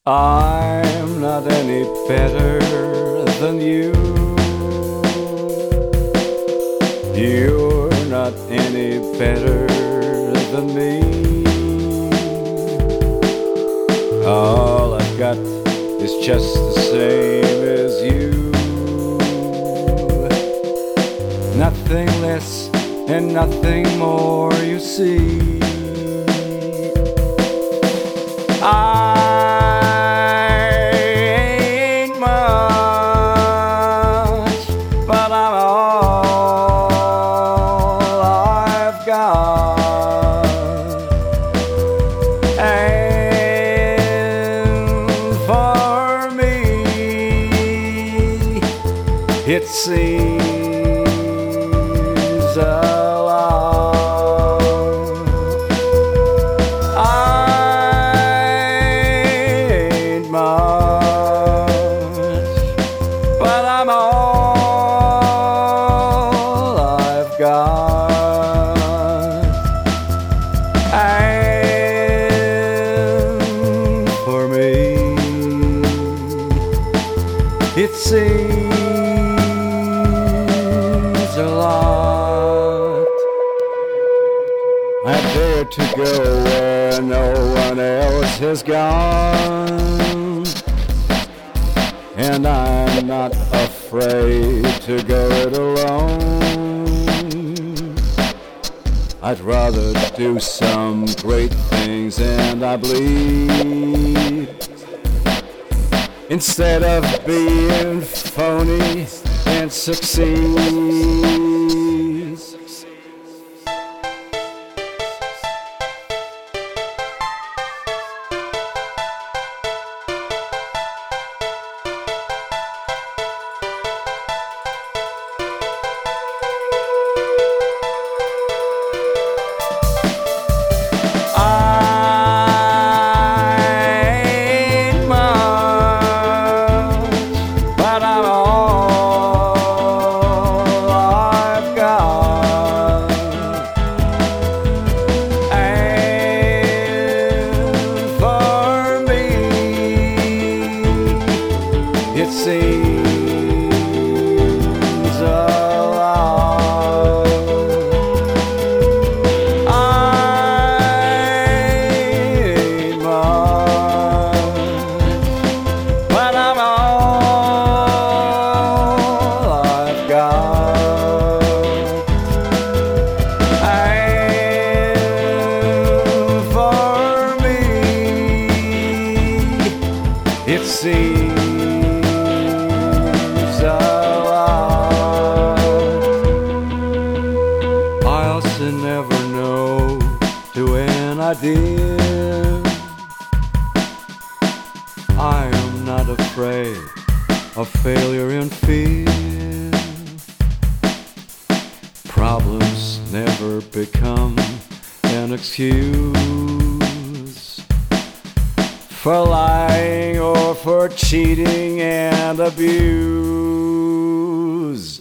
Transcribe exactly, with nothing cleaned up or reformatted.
I'm not any better than you. You're not any better than me. All I've got is just the same as you. Nothing less and nothing more, you see. I ain't much, but I'm all I've got. And for me, it seems a but I'm all I've got. And for me, it seems a lot. I dare to go where no one else has gone, and I'm not afraid to go it alone. I'd rather do some great things and I bleed, instead of being phony and succeed. It seems a lot. I ain't much, but I'm all I've got. And for me, it seems never know to an idea. I am not afraid of failure and fear. Problems never become an excuse for lying or for cheating and abuse.